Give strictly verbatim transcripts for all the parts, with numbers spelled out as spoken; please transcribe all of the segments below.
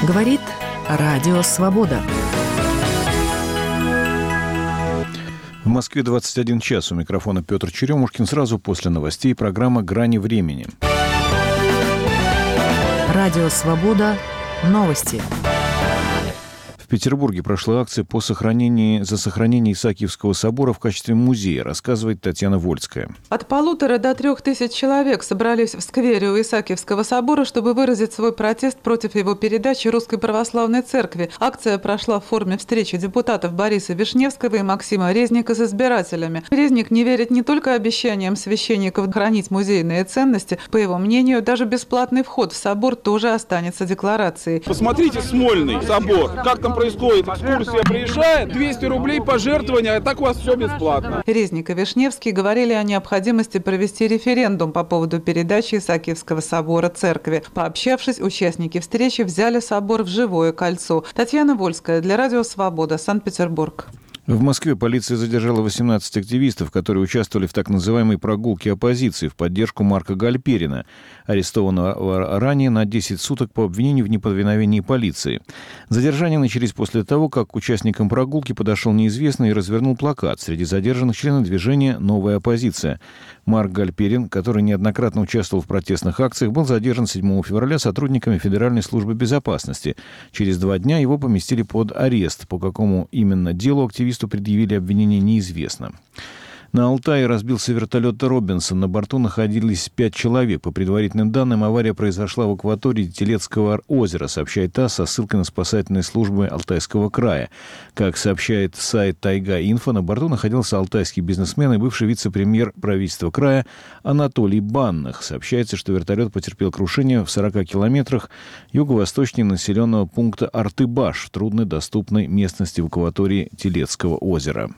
Говорит Радио Свобода. В Москве двадцать один час. У микрофона Петр Черемушкин. Сразу после новостей программа «Грани времени». Радио Свобода. Новости. В Петербурге прошла акция по сохранению, за сохранение Исаакиевского собора в качестве музея, рассказывает Татьяна Вольская. От полутора до трех тысяч человек собрались в сквере у Исаакиевского собора, чтобы выразить свой протест против его передачи Русской Православной Церкви. Акция прошла в форме встречи депутатов Бориса Вишневского и Максима Резника с избирателями. Резник не верит не только обещаниям священников хранить музейные ценности. По его мнению, даже бесплатный вход в собор тоже останется декларацией. Посмотрите Смольный собор, как там происходит, экскурсия приезжает, двести рублей пожертвования, а так у вас все бесплатно. Резник и Вишневский говорили о необходимости провести референдум по поводу передачи Исаакиевского собора церкви. Пообщавшись, участники встречи взяли собор в живое кольцо. Татьяна Вольская для Радио Свобода, Санкт-Петербург. В Москве полиция задержала восемнадцать активистов, которые участвовали в так называемой прогулке оппозиции в поддержку Марка Гальперина, арестованного ранее на десять суток по обвинению в неповиновении полиции. Задержания начались после того, как к участникам прогулки подошел неизвестный и развернул плакат. Среди задержанных члены движения «Новая оппозиция». Марк Гальперин, который неоднократно участвовал в протестных акциях, был задержан седьмого февраля сотрудниками Федеральной службы безопасности. Через два дня его поместили под арест. По какому именно делу активисту предъявили обвинение, неизвестно. На Алтае разбился вертолет «Робинсон». На борту находились пять человек. По предварительным данным, авария произошла в акватории Телецкого озера, сообщает ТАСС со ссылкой на спасательные службы Алтайского края. Как сообщает сайт Тайга-Инфо, на борту находился алтайский бизнесмен и бывший вице-премьер правительства края Анатолий Банных. Сообщается, что вертолет потерпел крушение в сорока километрах юго-восточнее населенного пункта Артыбаш в труднодоступной местности в акватории Телецкого озера.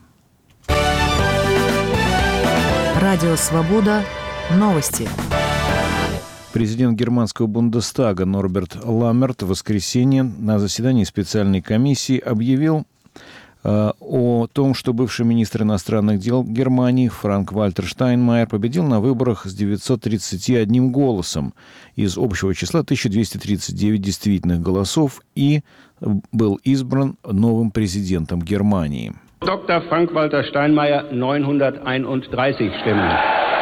Радио Свобода. Новости. Президент германского Бундестага Норберт Ламмерт в воскресенье на заседании специальной комиссии объявил э, о том, что бывший министр иностранных дел Германии Франк-Вальтер Штайнмайер победил на выборах с девятьсот тридцатью одним голосом из общего числа тысяча двести тридцать девять действительных голосов и был избран новым президентом Германии. Доктор Frank-Walter Steinmeier neunhunderteinunddreißig Stimmen.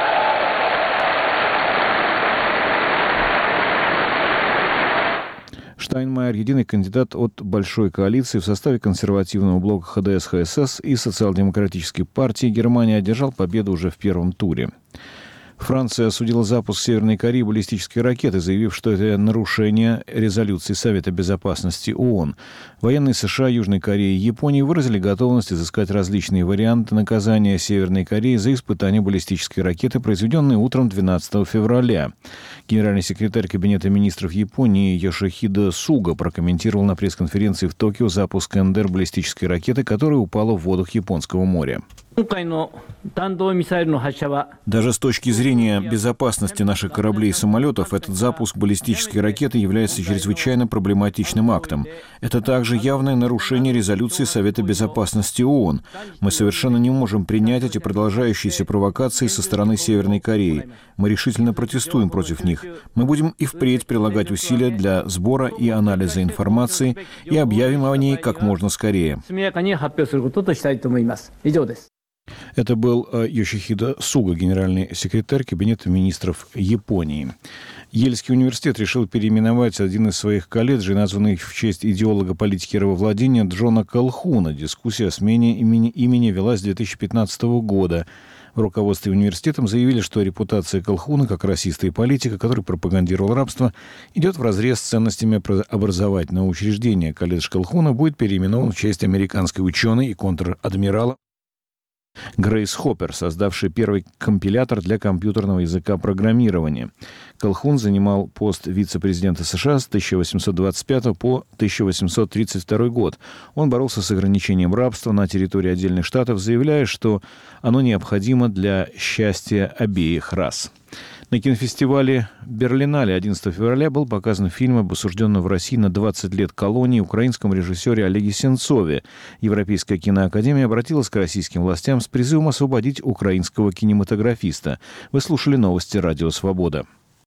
Штайнмайер – единый кандидат от Большой коалиции в составе консервативного блока ха дэ эс ха эс эс и Социал-демократической партии Германии, одержал победу уже в первом туре. Франция осудила запуск Северной Кореи баллистической ракеты, заявив, что это нарушение резолюции Совета безопасности ООН. Военные США, Южной Кореи и Японии выразили готовность изыскать различные варианты наказания Северной Кореи за испытание баллистической ракеты, произведенной утром двенадцатого февраля. Генеральный секретарь Кабинета министров Японии Йошихиде Суга прокомментировал на пресс-конференции в Токио запуск эн дэ эр баллистической ракеты, которая упала в водах Японского моря. Даже с точки зрения безопасности наших кораблей и самолетов, этот запуск баллистической ракеты является чрезвычайно проблематичным актом. Это также явное нарушение резолюции Совета безопасности ООН. Мы совершенно не можем принять эти продолжающиеся провокации со стороны Северной Кореи. Мы решительно протестуем против них. Мы будем и впредь прилагать усилия для сбора и анализа информации и объявим о ней как можно скорее. Это был Йошихиде Суга, генеральный секретарь Кабинета министров Японии. Ельский университет решил переименовать один из своих колледжей, названный в честь идеолога политики рабовладения Джона Колхуна. Дискуссия о смене имени, имени велась с две тысячи пятнадцатого года. В руководстве университетом заявили, что репутация Колхуна как расиста и политика, который пропагандировал рабство, идет вразрез с ценностями образовательного учреждения. Колледж Колхуна будет переименован в честь американской ученой и контр-адмирала Грейс Хоппер, создавший первый компилятор для компьютерного языка программирования. Колхун занимал пост вице-президента США с тысяча восемьсот двадцать пятого по тысяча восемьсот тридцать второй год. Он боролся с ограничением рабства на территории отдельных штатов, заявляя, что оно необходимо для счастья обеих рас. На кинофестивале Берлинале одиннадцатого февраля был показан фильм об осужденном в России на двадцать лет колонии украинском режиссере Олеге Сенцове. Европейская киноакадемия обратилась к российским властям с призывом освободить украинского кинематографиста. Вы слушали новости «Радио Свобода».